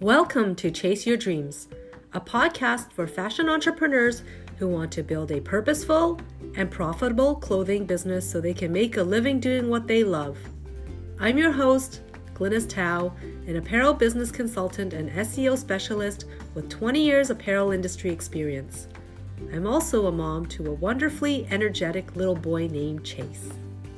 Welcome to Chase Your Dreams, a podcast for fashion entrepreneurs who want to build a purposeful and profitable clothing business so they can make a living doing what they love. I'm your host, Glynis Tao, an apparel business consultant and SEO specialist with 20 years apparel industry experience. I'm also a mom to a wonderfully energetic little boy named Chase.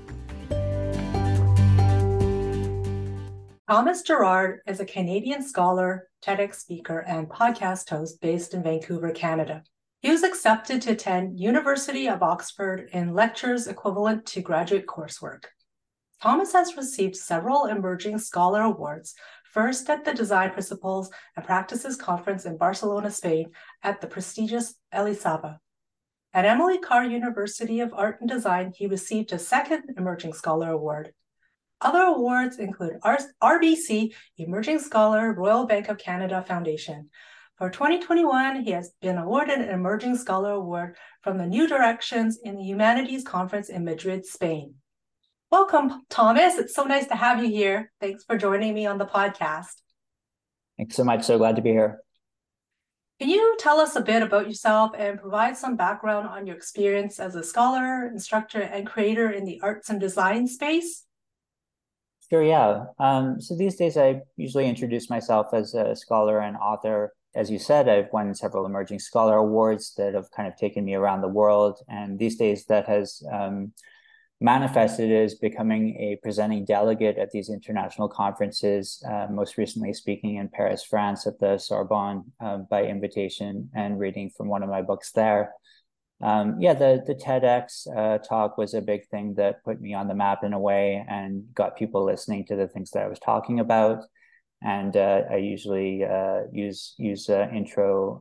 Thomas Gerard is a Canadian scholar, TEDx speaker, and podcast host based in Vancouver, Canada. He was accepted to attend University of Oxford in lectures equivalent to graduate coursework. Thomas has received several emerging scholar awards, first at the Design Principles and Practices Conference in Barcelona, Spain, at the prestigious Elisava. At Emily Carr University of Art and Design, he received a second Emerging Scholar Award. Other awards include RBC Emerging Scholar Royal Bank of Canada Foundation. For 2021, he has been awarded an Emerging Scholar Award from the New Directions in the Humanities Conference in Madrid, Spain. Welcome, Thomas. It's so nice to have you here. Thanks for joining me on the podcast. Thanks so much. So glad to be here. Can you tell us a bit about yourself and provide some background on your experience as a scholar, instructor, and creator in the arts and design space? Sure, yeah. So these days I usually introduce myself as a scholar and author. As you said, I've won several Emerging Scholar Awards that have kind of taken me around the world. And these days that has manifested as becoming a presenting delegate at these international conferences, most recently speaking in Paris, France at the Sorbonne by invitation and reading from one of my books there. The TEDx talk was a big thing that put me on the map in a way and got people listening to the things that I was talking about. And I usually use intro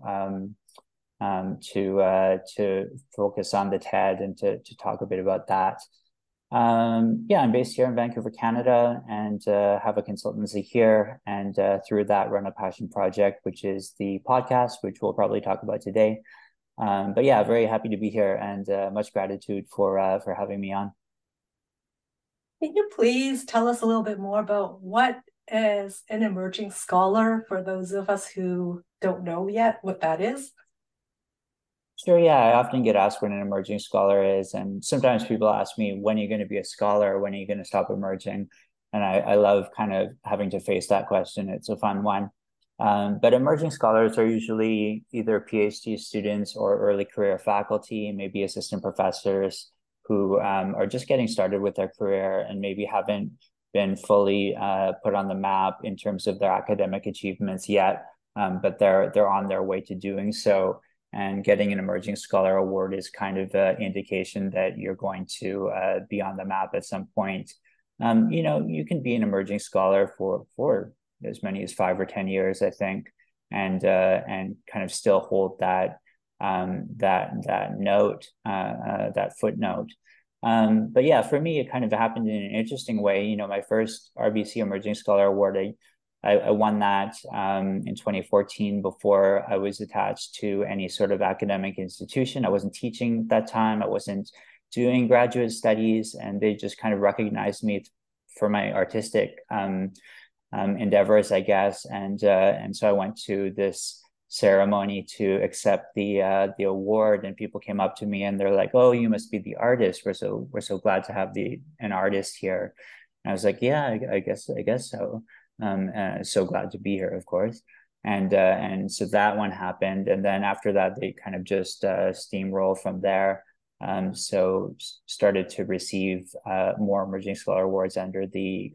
to focus on the TED and to talk a bit about that. I'm based here in Vancouver, Canada, and have a consultancy here. And through that, run a passion project, which is the podcast, which we'll probably talk about today. Very happy to be here, and much gratitude for having me on. Can you please tell us a little bit more about what is an emerging scholar for those of us who don't know yet what that is? Sure, yeah. I often get asked what an emerging scholar is, and sometimes people ask me, when are you going to be a scholar? When are you going to stop emerging? And I love kind of having to face that question. It's a fun one. But emerging scholars are usually either PhD students or early career faculty, maybe assistant professors who are just getting started with their career and maybe haven't been fully put on the map in terms of their academic achievements yet, but they're on their way to doing so. And getting an Emerging Scholar Award is kind of an indication that you're going to be on the map at some point. You can be an emerging scholar for as many as 5 or 10 years, I think, and kind of still hold that note, that footnote. For me, it kind of happened in an interesting way. My first RBC Emerging Scholar Award, I won that in 2014 before I was attached to any sort of academic institution. I wasn't teaching at that time. I wasn't doing graduate studies, and they just kind of recognized me for my artistic endeavors, I guess. And so I went to this ceremony to accept the award, and people came up to me and they're like, "Oh, you must be the artist. We're so glad to have an artist here." And I was like, "Yeah, I guess so." So glad to be here, of course. And so that one happened, and then after that, they kind of just steamroll from there. So started to receive more Emerging Scholar Awards under the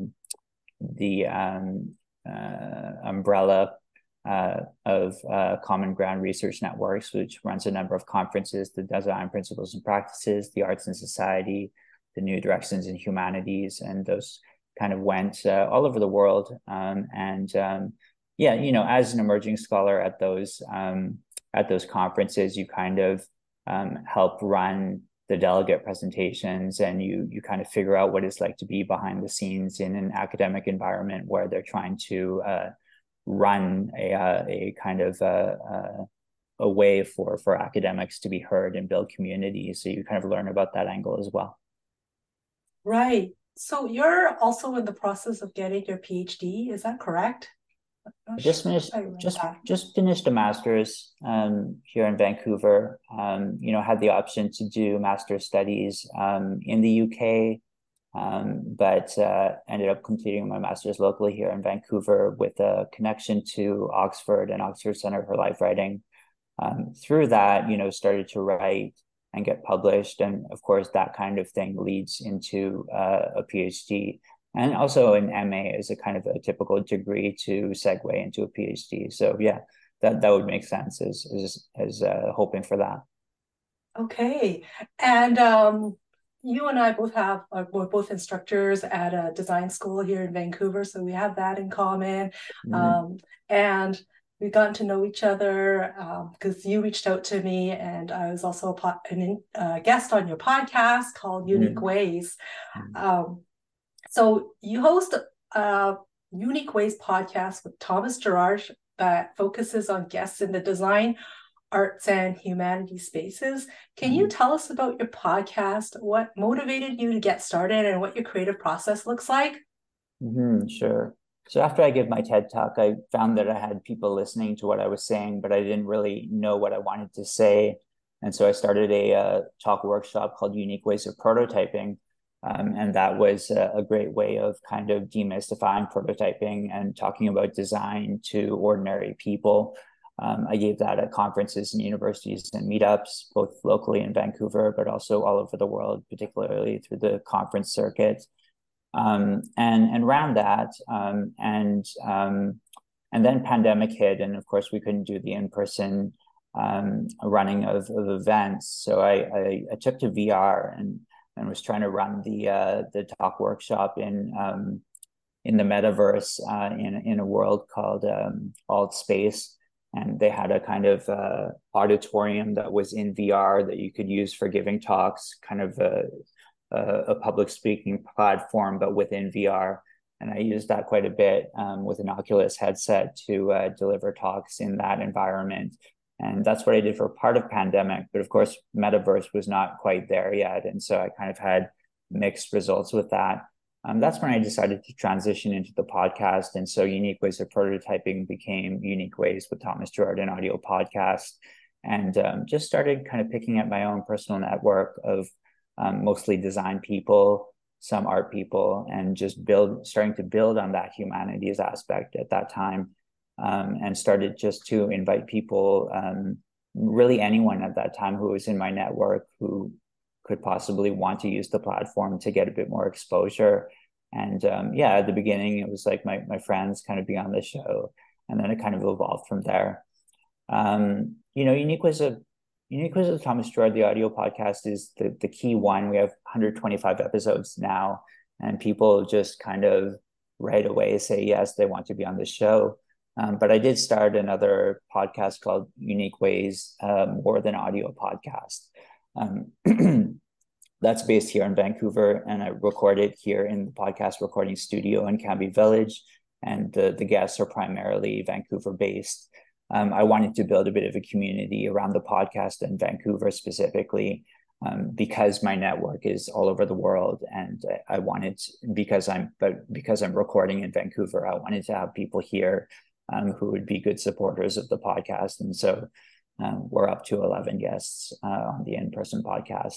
umbrella of Common Ground Research Networks, which runs a number of conferences: the Design Principles and Practices, the Arts and Society, the New Directions in Humanities, and those kind of went all over the world. As an emerging scholar at those conferences, you kind of help run the delegate presentations, and you kind of figure out what it's like to be behind the scenes in an academic environment where they're trying to run a kind of a way for academics to be heard and build community. So you kind of learn about that angle as well. Right. So you're also in the process of getting your PhD, is that correct? Oh, I just finished I read just that. just finished a master's here in Vancouver. Had the option to do master's studies in the UK, but ended up completing my master's locally here in Vancouver with a connection to Oxford and Oxford Center for Life Writing. Through that, started to write and get published. And of course, that kind of thing leads into a PhD. And also an MA is a kind of a typical degree to segue into a PhD. So yeah, that would make sense as hoping for that. Okay. And you and I both we're both instructors at a design school here in Vancouver, so we have that in common. Mm-hmm. And we've gotten to know each other because you reached out to me, and I was also a guest on your podcast called Unique Mm-hmm. Ways. Um, so you host a Unique Ways podcast with Thomas Gerard that focuses on guests in the design, arts, and humanities spaces. Can you Mm-hmm. tell us about your podcast, what motivated you to get started, and what your creative process looks like? Sure. So after I gave my TED talk, I found that I had people listening to what I was saying, but I didn't really know what I wanted to say. And so I started a talk workshop called Unique Ways of Prototyping. And that was a great way of kind of demystifying prototyping and talking about design to ordinary people. I gave that at conferences and universities and meetups, both locally in Vancouver, but also all over the world, particularly through the conference circuit. And around that, and then pandemic hit, and of course we couldn't do the in-person running of events. So I took to VR and was trying to run the talk workshop in the metaverse in a world called Alt Space. And they had a kind of auditorium that was in VR that you could use for giving talks, kind of a public speaking platform, but within VR. And I used that quite a bit with an Oculus headset to deliver talks in that environment. And that's what I did for part of pandemic. But of course, metaverse was not quite there yet. And so I kind of had mixed results with that. That's when I decided to transition into the podcast. And so Unique Ways of Prototyping became Unique Ways with Thomas Gerard, an audio podcast. And just started kind of picking at my own personal network of mostly design people, some art people, and just starting to build on that humanities aspect at that time, and started just to invite people, really anyone at that time who was in my network who could possibly want to use the platform to get a bit more exposure. And yeah, at the beginning, it was like my friends kind of be on the show, and then it kind of evolved from there. Unique Ways of Thomas Gerard, the audio podcast, is the key one. We have 125 episodes now, and people just kind of right away say yes, they want to be on the show. But I did start another podcast called Unique Ways, More Than Audio Podcast. That's based here in Vancouver, and I record it here in the podcast recording studio in Cambie Village, and the guests are primarily Vancouver based. I wanted to build a bit of a community around the podcast in Vancouver specifically, because my network is all over the world, and I wanted, because I'm recording in Vancouver, I wanted to have people here who would be good supporters of the podcast. And so we're up to 11 guests on the in-person podcast.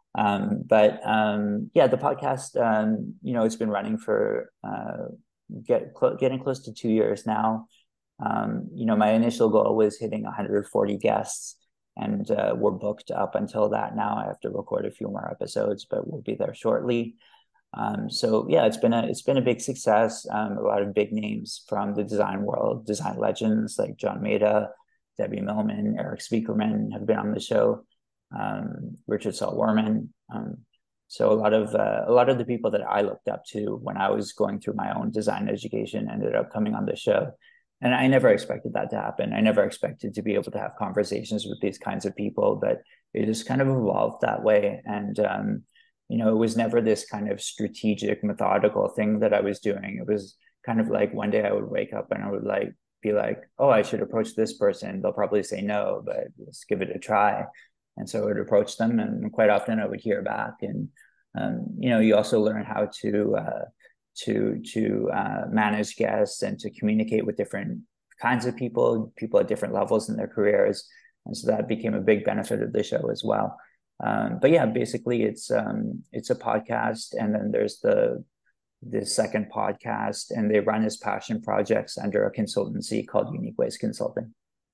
Yeah, the podcast, it's been running for getting close to 2 years now. My initial goal was hitting 140 guests, and we're booked up until that now. I have to record a few more episodes, but we'll be there shortly. So yeah, it's been a big success. A lot of big names from the design world, design legends like John Maeda, Debbie Millman, Eric Spiekerman have been on the show. Richard Saul Wurman. So a lot of the people that I looked up to when I was going through my own design education ended up coming on the show. And I never expected that to happen. I never expected to be able to have conversations with these kinds of people, but it just kind of evolved that way. And, it was never this kind of strategic, methodical thing that I was doing. It was kind of like one day I would wake up and I would be like, oh, I should approach this person. They'll probably say no, but let's give it a try. And so I would approach them, and quite often I would hear back. And, you also learn how to manage guests and to communicate with different kinds of people at different levels in their careers. And so that became a big benefit of the show as well. But yeah, basically it's a podcast, and then there's the second podcast, and they run as passion projects under a consultancy called Unique Ways Consulting.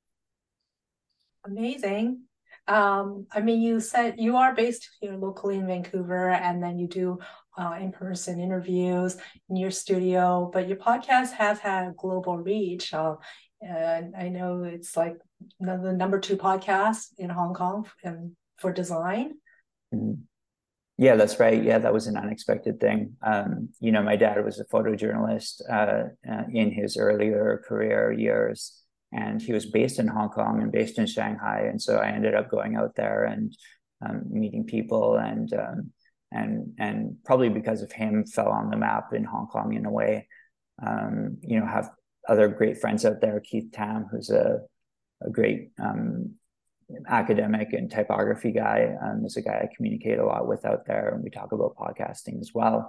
Amazing. I mean, you said you are based here locally in Vancouver, and then you do in-person interviews in your studio, but your podcast has had global reach. And I know it's like the number 2 podcast in Hong Kong for design. Mm-hmm. Yeah, that's right. Yeah, that was an unexpected thing. My dad was a photojournalist in his earlier career years, and he was based in Hong Kong and based in Shanghai. And so I ended up going out there and meeting people, and probably because of him, fell on the map in Hong Kong in a way. Have other great friends out there. Keith Tam, who's a great academic and typography guy, is a guy I communicate a lot with out there, and we talk about podcasting as well.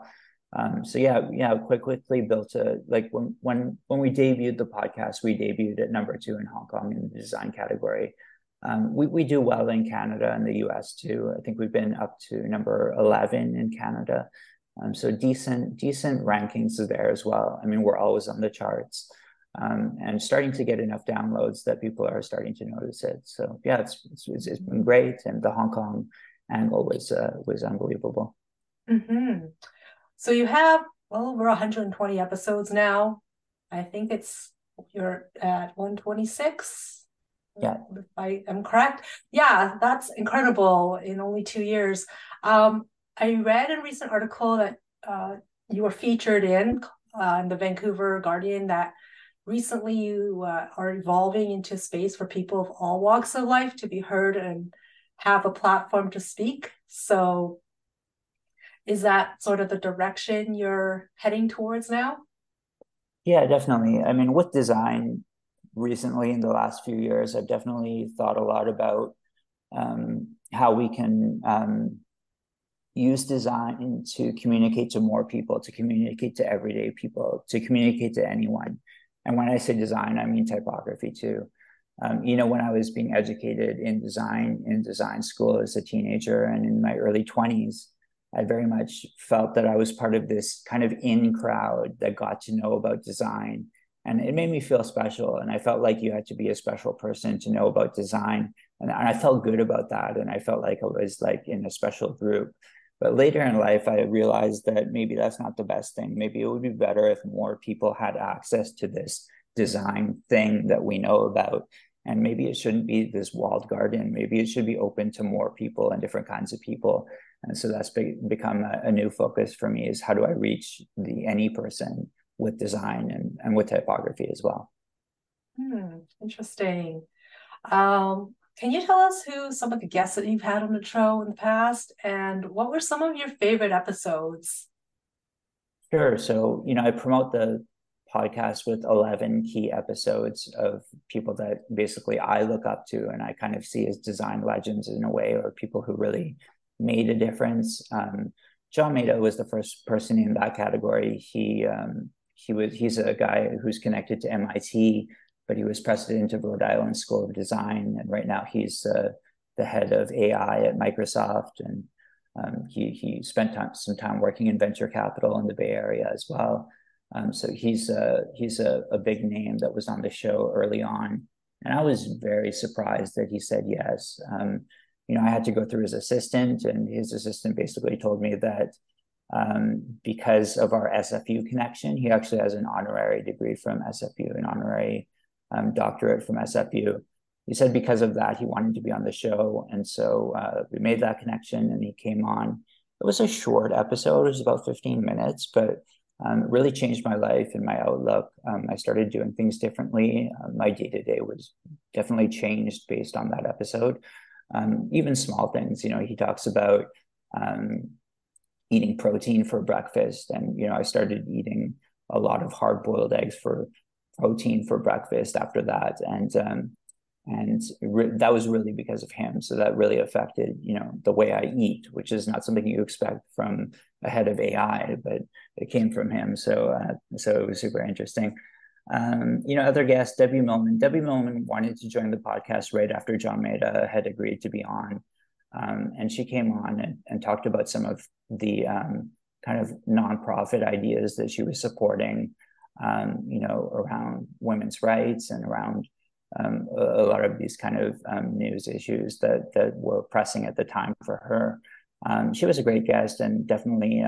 Quickly built when we debuted the podcast, we debuted at number 2 in Hong Kong in the design category. We do well in Canada and the US too. I think we've been up to number 11 in Canada. So decent rankings there as well. I mean, we're always on the charts, and starting to get enough downloads that people are starting to notice it. So yeah, it's been great, and the Hong Kong angle was unbelievable. Mm-hmm. So you have well over 120 episodes now. I think you're at 126. Yeah, if I am correct. Yeah, that's incredible in only 2 years. I read a recent article that you were featured in the Vancouver Guardian, that recently you are evolving into space for people of all walks of life to be heard and have a platform to speak. So is that sort of the direction you're heading towards now? Yeah, definitely. I mean, with design recently in the last few years, I've definitely thought a lot about how we can use design to communicate to more people, to communicate to everyday people, to communicate to anyone. And when I say design, I mean typography too. When I was being educated in design school as a teenager and in my early 20s, I very much felt that I was part of this kind of in crowd that got to know about design. And it made me feel special. And I felt like you had to be a special person to know about design. And I felt good about that. And I felt like I was like in a special group. But later in life, I realized that maybe that's not the best thing. Maybe it would be better if more people had access to this design thing that we know about. And maybe it shouldn't be this walled garden. Maybe it should be open to more people and different kinds of people. And so that's become a new focus for me, is how do I reach any person with design and with typography as well. Interesting. Can you tell us who some of the guests that you've had on the show in the past, and what were some of your favorite episodes? Sure. So, I promote the podcast with 11 key episodes of people that basically I look up to and I kind of see as design legends in a way, or people who really made a difference. John Maeda was the first person in that category. He's a guy who's connected to MIT, but he was president of Rhode Island School of Design, and right now he's the head of AI at Microsoft. And he spent some time working in venture capital in the Bay Area as well. So he's a big name that was on the show early on, and I was very surprised that he said yes. I had to go through his assistant, and his assistant basically told me that because of our SFU connection, he actually has an honorary degree from SFU, an honorary doctorate from SFU. He said because of that, he wanted to be on the show. And so we made that connection, and he came on. It was a short episode. It was about 15 minutes, but it really changed my life and my outlook. I started doing things differently. My day-to-day was definitely changed based on that episode. Even small things, he talks about eating protein for breakfast. And, I started eating a lot of hard-boiled eggs for protein for breakfast after that. And that was really because of him. So that really affected, the way I eat, which is not something you expect from a head of AI, but it came from him. So it was super interesting. Other guests, Debbie Millman. Debbie Millman wanted to join the podcast right after John Maeda had agreed to be on. And she came on and talked about some of the kind of nonprofit ideas that she was supporting, around women's rights and around a lot of these kind of news issues that were pressing at the time for her. She was a great guest and definitely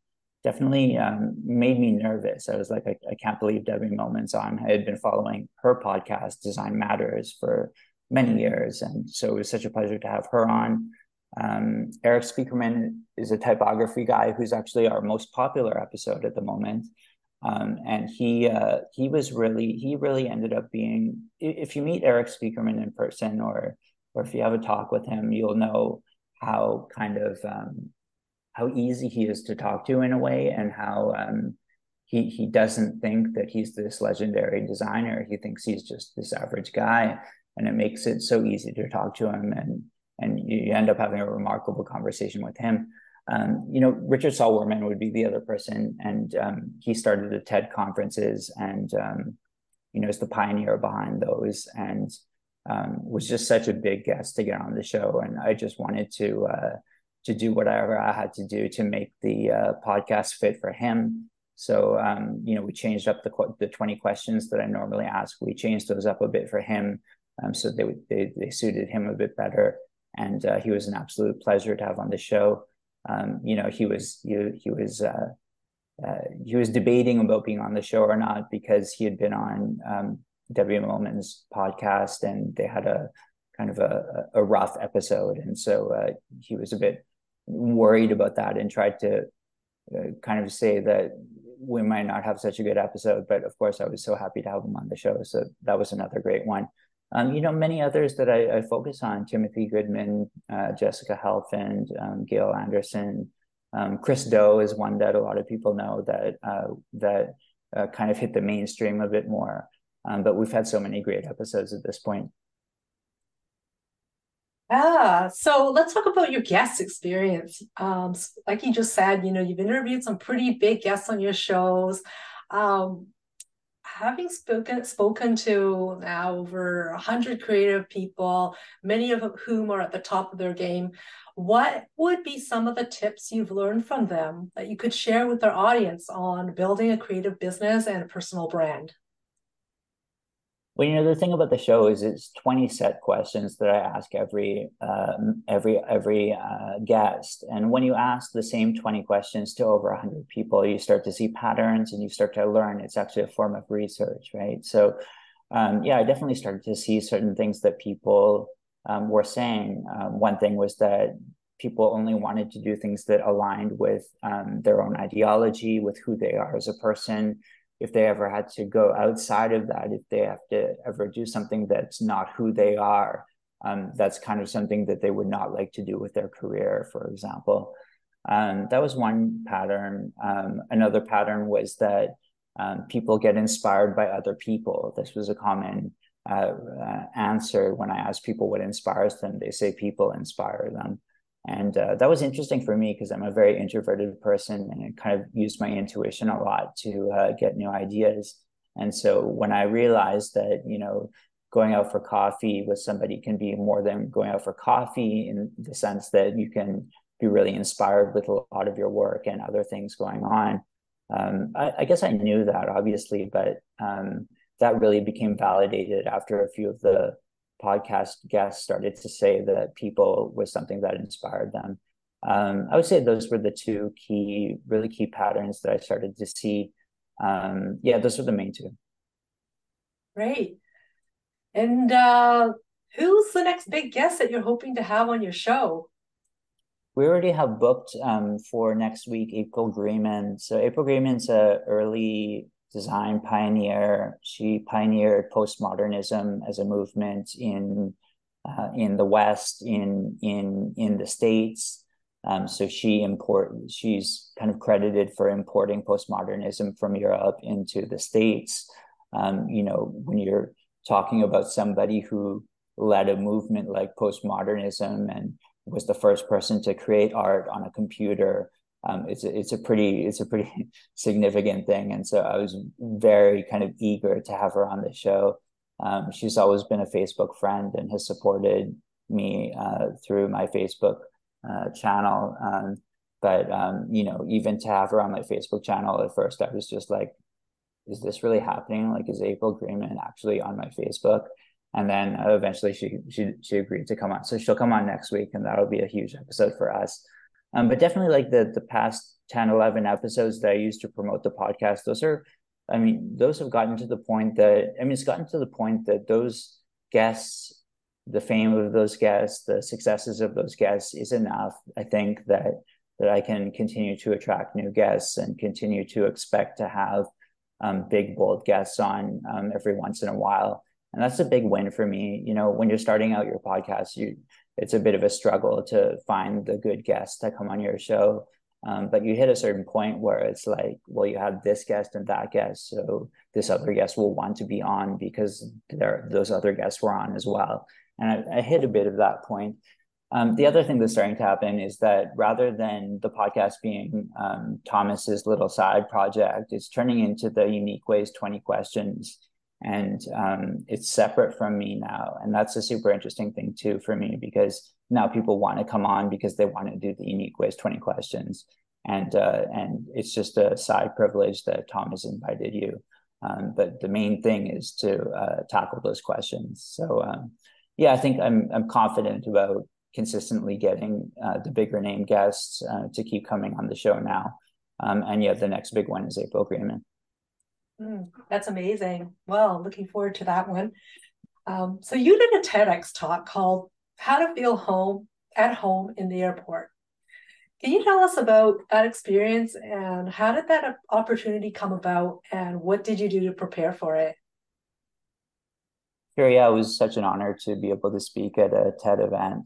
made me nervous. I was like, I can't believe Debbie Millman's on. I had been following her podcast, Design Matters, for many years. And so it was such a pleasure to have her on. Eric Spiekerman is a typography guy who's actually our most popular episode at the moment. And he really ended up being, if you meet Eric Spiekerman in person or if you have a talk with him, you'll know how kind of how easy he is to talk to in a way, and how he doesn't think that he's this legendary designer. He thinks he's just this average guy, and it makes it so easy to talk to him, and you end up having a remarkable conversation with him. Richard Saul Wurman would be the other person, and he started the TED conferences, and is the pioneer behind those, and was just such a big guest to get on the show. And I just wanted to do whatever I had to do to make the podcast fit for him. So we changed up the 20 questions that I normally ask. We changed those up a bit for him, so they suited him a bit better, and he was an absolute pleasure to have on the show. He was debating about being on the show or not, because he had been on Debbie Millman's podcast, and they had a kind of a rough episode, and so he was a bit worried about that and tried to kind of say that we might not have such a good episode. But of course, I was so happy to have him on the show, so that was another great one. Many others that I focus on: Timothy Goodman, Jessica Helfand, Gail Anderson, Chris Do is one that a lot of people know that kind of hit the mainstream a bit more. But we've had so many great episodes at this point. So let's talk about your guest experience. Like you just said, you've interviewed some pretty big guests on your shows. Having spoken to now over 100 creative people, many of whom are at the top of their game, what would be some of the tips you've learned from them that you could share with our audience on building a creative business and a personal brand? Well, the thing about the show is it's 20 set questions that I ask every guest. And when you ask the same 20 questions to over 100 people, you start to see patterns and you start to learn. It's actually a form of research, right? So, I definitely started to see certain things that people were saying. One thing was that people only wanted to do things that aligned with their own ideology, with who they are as a person. If they ever had to go outside of that, if they have to ever do something that's not who they are, that's kind of something that they would not like to do with their career, for example. That was one pattern. Another pattern was that people get inspired by other people. This was a common answer when I asked people what inspires them. They say people inspire them. And that was interesting for me because I'm a very introverted person, and I kind of used my intuition a lot to get new ideas. And so when I realized that, going out for coffee with somebody can be more than going out for coffee, in the sense that you can be really inspired with a lot of your work and other things going on. I guess I knew that, obviously, but that really became validated after a few of the podcast guests started to say that people was something that inspired them. I would say those were the two really key patterns that I started to see. Those were the main two. Great. And who's the next big guest that you're hoping to have on your show? We already have booked for next week April Greenman. So April Greenman's an early design pioneer. She pioneered postmodernism as a movement in the West, in the States. So she's kind of credited for importing postmodernism from Europe into the States. When you're talking about somebody who led a movement like postmodernism and was the first person to create art on a computer. It's a pretty significant thing, and so I was very kind of eager to have her on the show. She's always been a Facebook friend and has supported me through my Facebook channel. But even to have her on my Facebook channel at first, I was just like, is this really happening? Like, is April Greenman actually on my Facebook? And then eventually she agreed to come on. So she'll come on next week, and that'll be a huge episode for us. But definitely like the past 10, 11 episodes that I used to promote the podcast, those have gotten to the point that, it's gotten to the point that those guests, the fame of those guests, the successes of those guests is enough. I think that I can continue to attract new guests and continue to expect to have big, bold guests on every once in a while. And that's a big win for me. When you're starting out your podcast, it's a bit of a struggle to find the good guests that come on your show. But you hit a certain point where it's like, well, you have this guest and that guest, so this other guest will want to be on because those other guests were on as well. And I hit a bit of that point. The other thing that's starting to happen is that rather than the podcast being Thomas's little side project, it's turning into the Unique Ways 20 Questions. And it's separate from me now. And that's a super interesting thing too for me, because now people want to come on because they want to do the Unique Ways 20 Questions. And it's just a side privilege that Tom has invited you. But the main thing is to tackle those questions. So I think I'm confident about consistently getting the bigger name guests to keep coming on the show now. The next big one is April Greenman. That's amazing. Well, looking forward to that one. So you did a TEDx talk called How to Feel at Home in the Airport. Can you tell us about that experience, and how did that opportunity come about, and what did you do to prepare for it? Sure, yeah, it was such an honor to be able to speak at a TED event.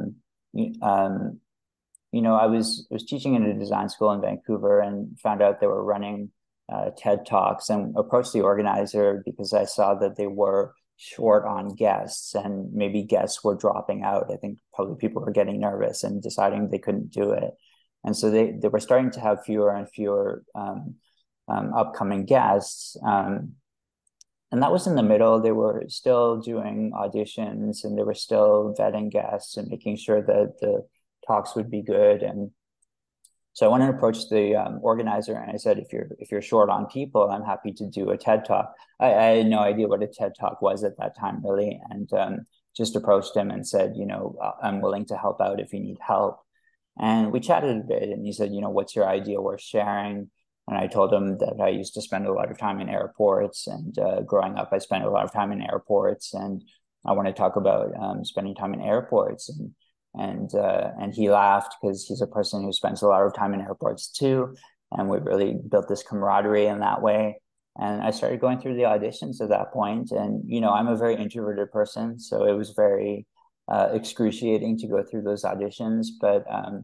I was teaching in a design school in Vancouver and found out they were running TED Talks, and approached the organizer because I saw that they were short on guests and maybe guests were dropping out. I think probably people were getting nervous and deciding they couldn't do it. And so they were starting to have fewer and fewer upcoming guests. And that was in the middle. They were still doing auditions, and they were still vetting guests and making sure that the talks would be good. And so I went and approached the organizer, and I said, if you're short on people, I'm happy to do a TED Talk. I had no idea what a TED Talk was at that time, really, and just approached him and said, I'm willing to help out if you need help. And we chatted a bit, and he said, what's your idea worth sharing? And I told him that I used to spend a lot of time in airports, and growing up, I spent a lot of time in airports, and I want to talk about spending time in airports. And he laughed because he's a person who spends a lot of time in airports too. And we really built this camaraderie in that way. And I started going through the auditions at that point. And, I'm a very introverted person, so it was very excruciating to go through those auditions. But,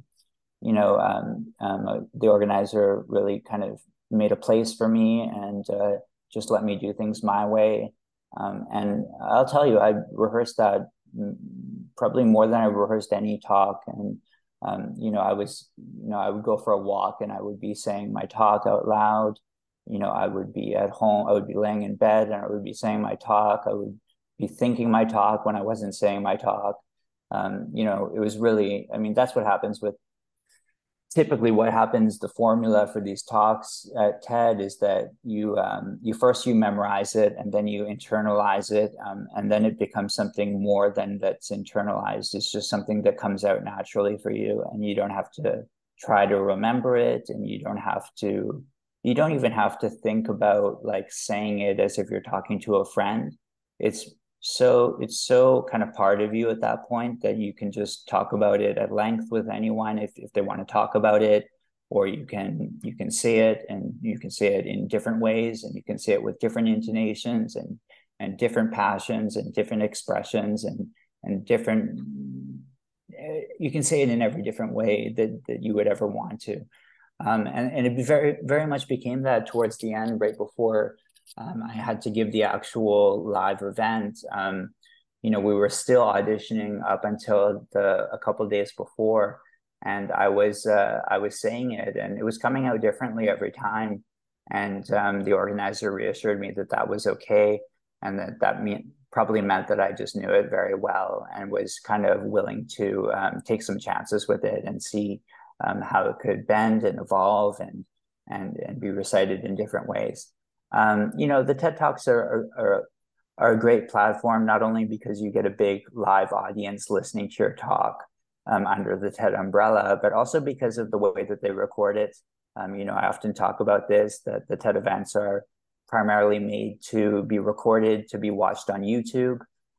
the organizer really kind of made a place for me and just let me do things my way. And I'll tell you, I rehearsed that probably more than I rehearsed any talk. And, I would go for a walk and I would be saying my talk out loud. I would be at home, I would be laying in bed and I would be saying my talk. I would be thinking my talk when I wasn't saying my talk. It was really, that's what happens with typically what happens. The formula for these talks at TED is that you first memorize it, and then you internalize it, and then it becomes something more than that's internalized. It's just something that comes out naturally for you, and you don't have to try to remember it, and you don't even have to think about like saying it as if you're talking to a friend. It's so kind of part of you at that point that you can just talk about it at length with anyone if they want to talk about it, or you can say it, and you can say it in different ways, and you can say it with different intonations and different passions and different expressions and different, you can say it in every different way that you would ever want to. And it very, very much became that towards the end, right before I had to give the actual live event. we were still auditioning up until a couple of days before, and I was saying it, and it was coming out differently every time. And the organizer reassured me that that was okay, and probably meant that I just knew it very well and was kind of willing to take some chances with it and see how it could bend and evolve and be recited in different ways. The TED Talks are a great platform, not only because you get a big live audience listening to your talk under the TED umbrella, but also because of the way that they record it. I often talk about this, that the TED events are primarily made to be recorded, to be watched on YouTube.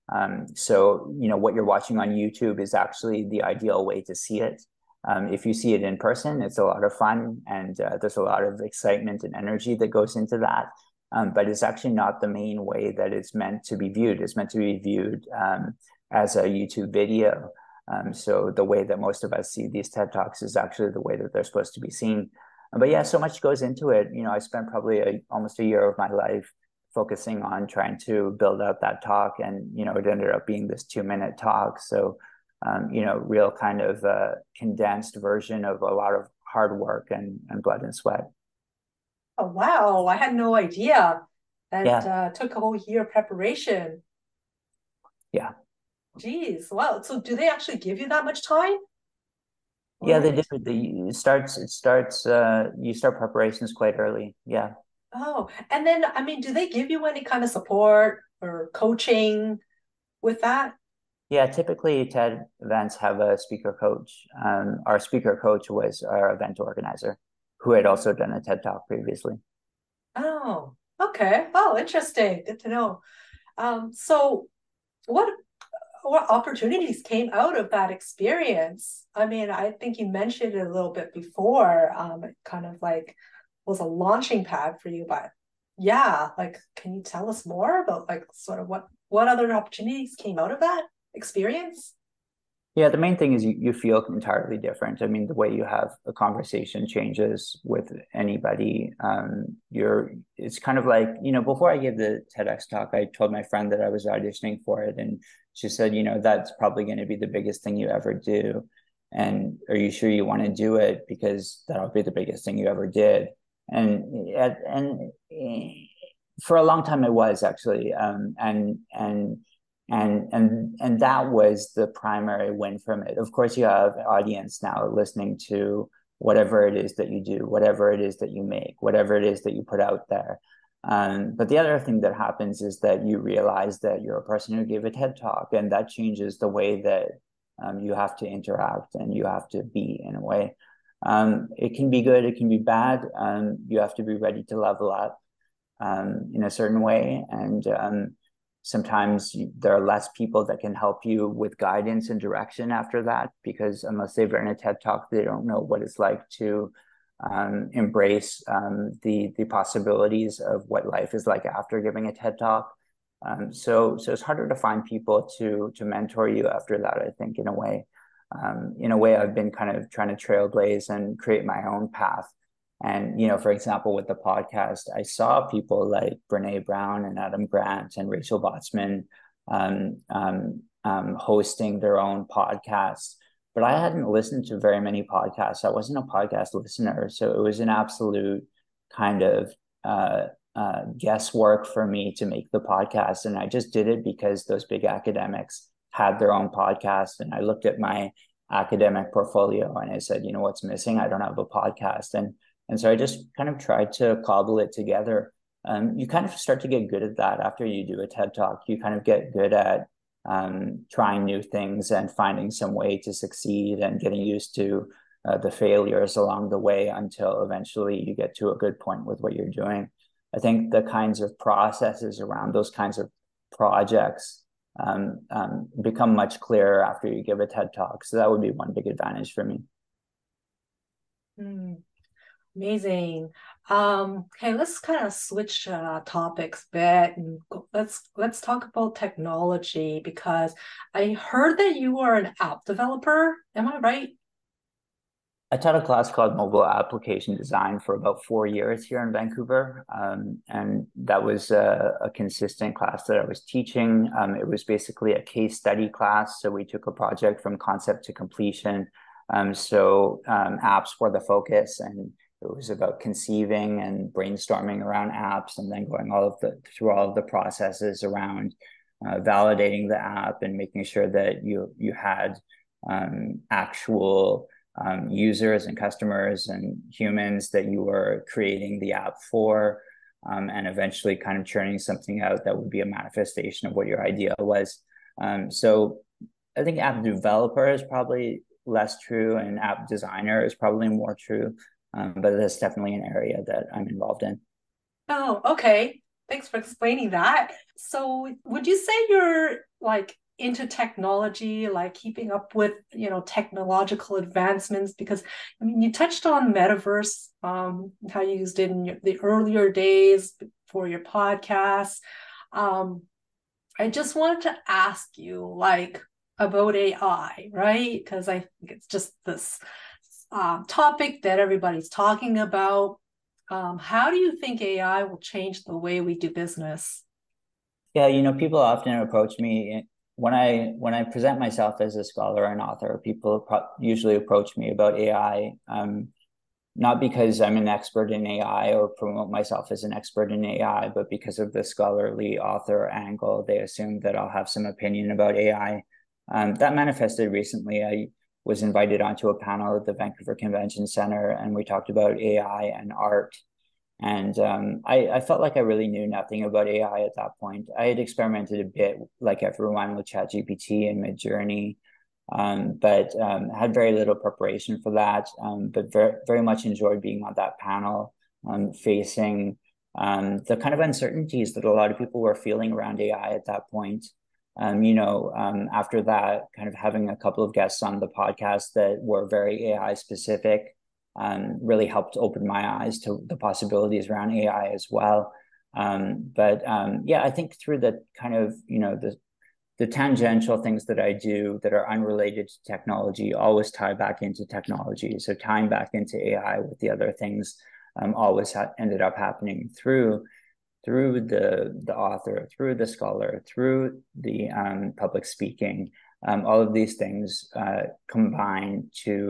So what you're watching on YouTube is actually the ideal way to see it. If you see it in person, it's a lot of fun, and there's a lot of excitement and energy that goes into that. But it's actually not the main way that it's meant to be viewed. It's meant to be viewed as a YouTube video. So the way that most of us see these TED Talks is actually the way that they're supposed to be seen. But yeah, so much goes into it. I spent probably almost a year of my life focusing on trying to build out that talk, and it ended up being this 2-minute talk. So real kind of condensed version of a lot of hard work and blood and sweat. Oh, wow. I had no idea that Yeah. took a whole year preparation. Yeah. Geez. Wow. So do they actually give you that much time? Yeah, they do. It starts, you start preparations quite early. Yeah. Oh, and then, I mean, do they give you any kind of support or coaching with that? Yeah, typically TED events have a speaker coach. Our speaker coach was our event organizer, who had also done a TED Talk previously. Oh, okay. Oh, interesting. Good to know. So what what opportunities came out of that experience? I mean, I think you mentioned it a little bit before. It kind of like was a launching pad for you, but yeah, like, can you tell us more about like sort of what other opportunities came out of that experience? Yeah, the main thing is you feel entirely different. I mean, the way you have a conversation changes with anybody. It's kind of like, before I gave the TEDx talk, I told my friend that I was auditioning for it. And she said, that's probably going to be the biggest thing you ever do. And are you sure you want to do it? Because that'll be the biggest thing you ever did. And for a long time, it was actually. And that was the primary win from it. Of course, you have audience now listening to whatever it is that you do, whatever it is that you make, whatever it is that you put out there. But the other thing that happens is that you realize that you're a person who gave a TED Talk, and that changes the way that you have to interact and you have to be in a way. It can be good, it can be bad. You have to be ready to level up in a certain way. And sometimes there are less people that can help you with guidance and direction after that, because unless they've written a TED Talk, they don't know what it's like to embrace the possibilities of what life is like after giving a TED Talk. So it's harder to find people to mentor you after that, I think, in a way. I've been kind of trying to trailblaze and create my own path. And, for example, with the podcast, I saw people like Brene Brown and Adam Grant and Rachel Botsman hosting their own podcasts. But I hadn't listened to very many podcasts. I wasn't a podcast listener. So it was an absolute kind of guesswork for me to make the podcast. And I just did it because those big academics had their own podcast. And I looked at my academic portfolio and I said, what's missing? I don't have a podcast. And so I just kind of tried to cobble it together. You kind of start to get good at that after you do a TED Talk. You kind of get good at trying new things and finding some way to succeed and getting used to the failures along the way until eventually you get to a good point with what you're doing. I think the kinds of processes around those kinds of projects become much clearer after you give a TED Talk. So that would be one big advantage for me. Amazing. Okay, let's kind of switch topics a bit and let's talk about technology, because I heard that you are an app developer. Am I right? I taught a class called Mobile Application Design for about 4 years here in Vancouver. And that was a consistent class that I was teaching. It was basically a case study class. So we took a project from concept to completion. Apps were the focus, and it was about conceiving and brainstorming around apps, and then going through all of the processes around validating the app and making sure that you had actual users and customers and humans that you were creating the app for, and eventually kind of churning something out that would be a manifestation of what your idea was. So I think app developer is probably less true, and app designer is probably more true. But that's definitely an area that I'm involved in. Oh, okay. Thanks for explaining that. So would you say you're like into technology, like keeping up with, technological advancements? Because I mean, you touched on metaverse, how you used it in the earlier days for your podcast. Um, I just wanted to ask you, like, about AI, right? Because I think it's just this topic that everybody's talking about. How do you think AI will change the way we do business? Yeah, people often approach me when I present myself as a scholar and author. People usually approach me about AI, not because I'm an expert in AI or promote myself as an expert in AI, but because of the scholarly author angle. They assume that I'll have some opinion about AI. That manifested recently. I was invited onto a panel at the Vancouver Convention Center, and we talked about AI and art. And I felt like I really knew nothing about AI at that point. I had experimented a bit, like everyone, with ChatGPT and Midjourney, but had very little preparation for that. But very, very much enjoyed being on that panel, facing the kind of uncertainties that a lot of people were feeling around AI at that point. After that, kind of having a couple of guests on the podcast that were very AI specific really helped open my eyes to the possibilities around AI as well. I think through the kind of, the tangential things that I do that are unrelated to technology always tie back into technology. So tying back into AI with the other things always ended up happening through the author, through the scholar, through the public speaking. All of these things combine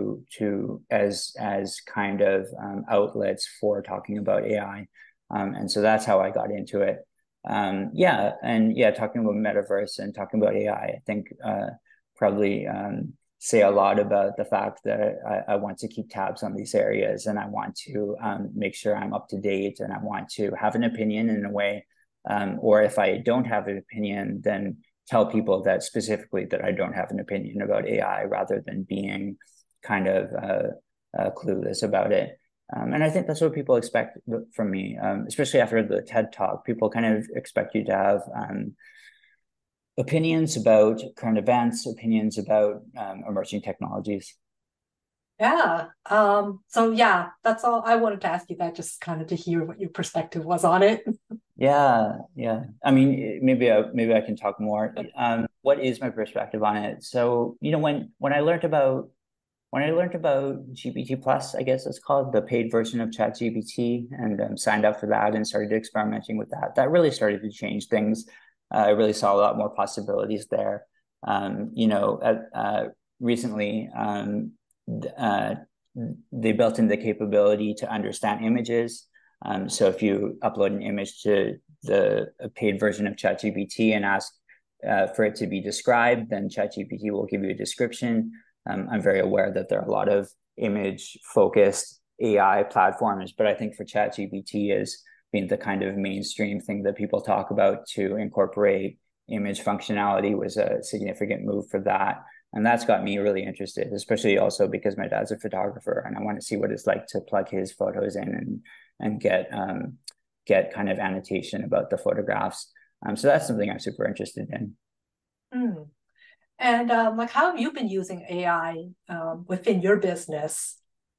as kind of outlets for talking about AI. And so that's how I got into it. Talking about metaverse and talking about AI, I think probably say a lot about the fact that I want to keep tabs on these areas, and I want to make sure I'm up to date, and I want to have an opinion in a way, or if I don't have an opinion, then tell people that specifically that I don't have an opinion about AI, rather than being kind of clueless about it. And I think that's what people expect from me, especially after the TED Talk. People kind of expect you to have opinions about current events, opinions about emerging technologies. Yeah. That's all. I wanted to ask you that, just kind of to hear what your perspective was on it. Yeah. I mean, maybe I can talk more. What is my perspective on it? So, when I learned about GPT Plus, I guess it's called, the paid version of ChatGPT, and signed up for that and started experimenting with that. That really started to change things. I really saw a lot more possibilities there. Recently, they built in the capability to understand images. So if you upload an image to a paid version of ChatGPT and ask for it to be described, then ChatGPT will give you a description. I'm very aware that there are a lot of image-focused AI platforms, but I think for ChatGPT as being the kind of mainstream thing that people talk about to incorporate image functionality was a significant move for that. And that's got me really interested, especially also because my dad's a photographer, and I want to see what it's like to plug his photos in and get kind of annotation about the photographs. So that's something I'm super interested in. Mm. And like, how have you been using AI within your business?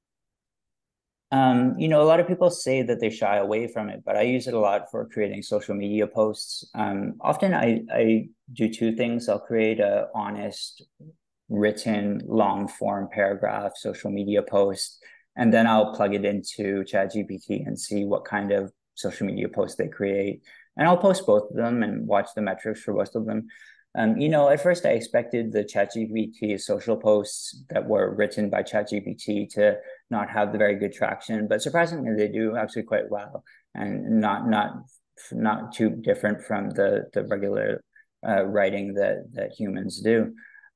A lot of people say that they shy away from it, but I use it a lot for creating social media posts. Often I do two things. I'll create a honest written long form paragraph social media post, and then I'll plug it into ChatGPT and see what kind of social media posts they create. And I'll post both of them and watch the metrics for both of them. At first I expected the ChatGPT social posts that were written by ChatGPT to not have the very good traction, but surprisingly they do actually quite well, and not too different from the regular writing that humans do.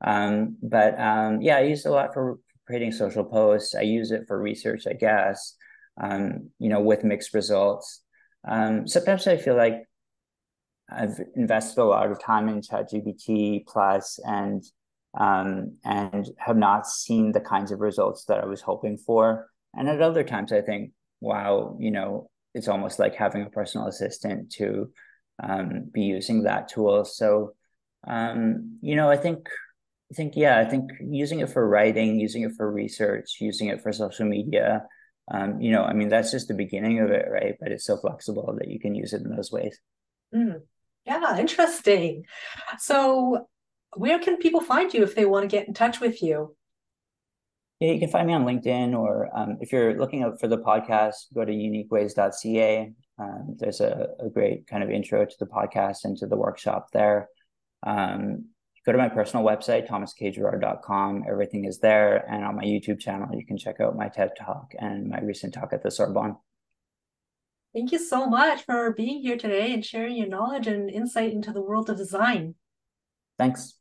I use it a lot for creating social posts. I use it for research, I guess, with mixed results. Sometimes I feel like I've invested a lot of time in ChatGPT Plus and have not seen the kinds of results that I was hoping for. And at other times I think, wow, it's almost like having a personal assistant to be using that tool. So, I think using it for writing, using it for research, using it for social media, that's just the beginning of it, right? But it's so flexible that you can use it in those ways. Yeah, interesting. So where can people find you if they want to get in touch with you? Yeah, you can find me on LinkedIn, or if you're looking up for the podcast, go to uniqueways.ca. There's a great kind of intro to the podcast and to the workshop there. Go to my personal website, thomaskgerard.com. Everything is there. And on my YouTube channel, you can check out my TED Talk and my recent talk at the Sorbonne. Thank you so much for being here today and sharing your knowledge and insight into the world of design. Thanks.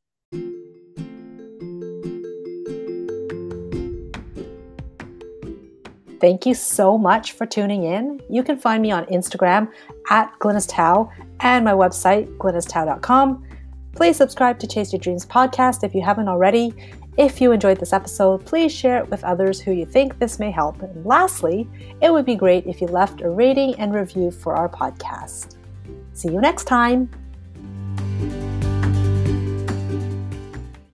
Thank you so much for tuning in. You can find me on Instagram at Glynis Tao and my website, glynistao.com. Please subscribe to Chase Your Dreams podcast if you haven't already. If you enjoyed this episode, please share it with others who you think this may help. And lastly, it would be great if you left a rating and review for our podcast. See you next time.